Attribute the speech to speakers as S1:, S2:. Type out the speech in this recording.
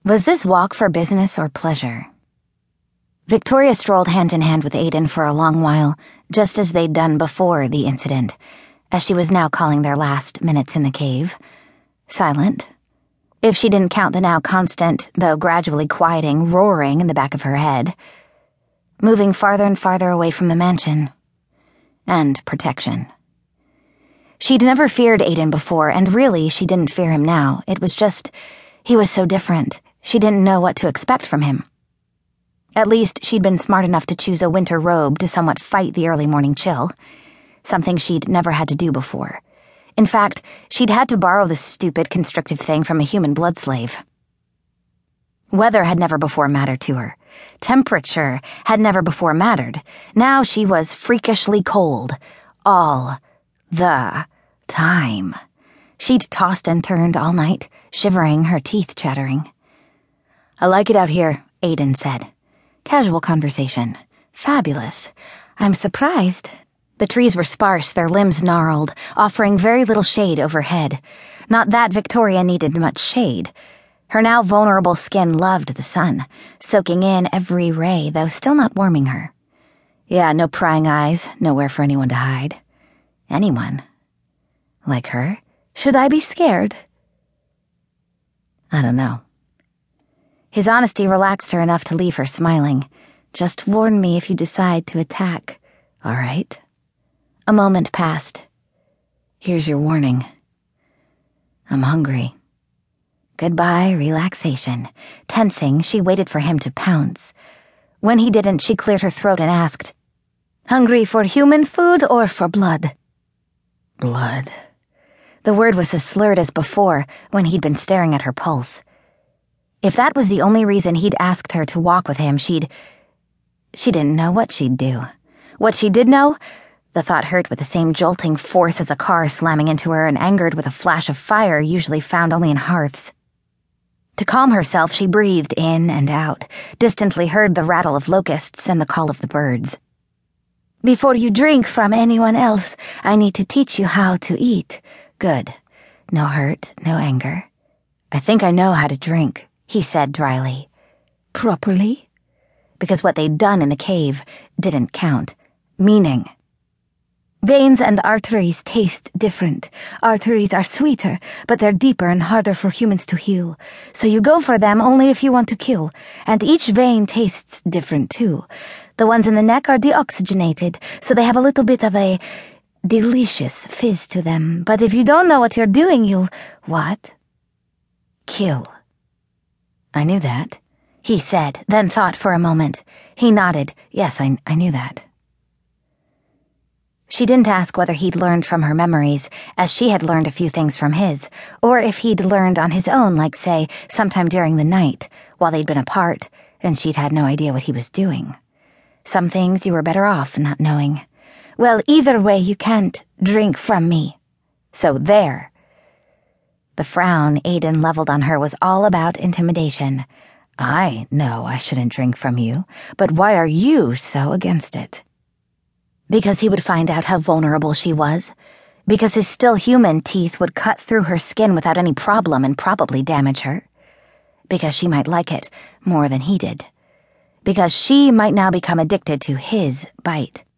S1: Was this walk for business or pleasure? Victoria strolled hand in hand with Aiden for a long while, just as they'd done before the incident, as she was now calling their last minutes in the cave. Silent. If she didn't count the now constant, though gradually quieting, roaring in the back of her head. Moving farther and farther away from the mansion. And protection. She'd never feared Aiden before, and really, she didn't fear him now. It was just, he was so different. She didn't know what to expect from him. At least, she'd been smart enough to choose a winter robe to somewhat fight the early morning chill. Something she'd never had to do before. In fact, she'd had to borrow the stupid, constrictive thing from a human blood slave. Weather had never before mattered to her. Temperature had never before mattered. Now she was freakishly cold. All the time. She'd tossed and turned all night, shivering, her teeth chattering. "I like it out here," Aiden said. Casual conversation. Fabulous. "I'm surprised." The trees were sparse, their limbs gnarled, offering very little shade overhead. Not that Victoria needed much shade. Her now vulnerable skin loved the sun, soaking in every ray, though still not warming her. Yeah, no prying eyes, nowhere for anyone to hide. Anyone. Like her? Should I be scared? I don't know. His honesty relaxed her enough to leave her smiling. "Just warn me if you decide to attack, all right?" A moment passed. "Here's your warning. I'm hungry." Goodbye, relaxation. Tensing, she waited for him to pounce. When he didn't, she cleared her throat and asked, "Hungry for human food or for blood?" Blood. The word was as slurred as before, when he'd been staring at her pulse. If that was the only reason he'd asked her to walk with him, she didn't know what she'd do. What she did know, the thought hurt with the same jolting force as a car slamming into her and angered with a flash of fire usually found only in hearths. To calm herself, she breathed in and out, distantly heard the rattle of locusts and the call of the birds. "Before you drink from anyone else, I need to teach you how to eat. Good. No hurt, no anger. I think I know how to drink," he said dryly. "Properly?" Because what they'd done in the cave didn't count. Meaning. "Veins and arteries taste different. Arteries are sweeter, but they're deeper and harder for humans to heal. So you go for them only if you want to kill, and each vein tastes different too. The ones in the neck are deoxygenated, so they have a little bit of a delicious fizz to them. But if you don't know what you're doing, you'll what? Kill." "I knew that," he said, then thought for a moment. He nodded. Yes, I knew that. She didn't ask whether he'd learned from her memories, as she had learned a few things from his, or if he'd learned on his own, like, say, sometime during the night, while they'd been apart, and she'd had no idea what he was doing. Some things you were better off not knowing. "Well, either way, you can't drink from me. So there." The frown Aiden leveled on her was all about intimidation. "I know I shouldn't drink from you, but why are you so against it?" Because he would find out how vulnerable she was. Because his still human teeth would cut through her skin without any problem and probably damage her. Because she might like it more than he did. Because she might now become addicted to his bite.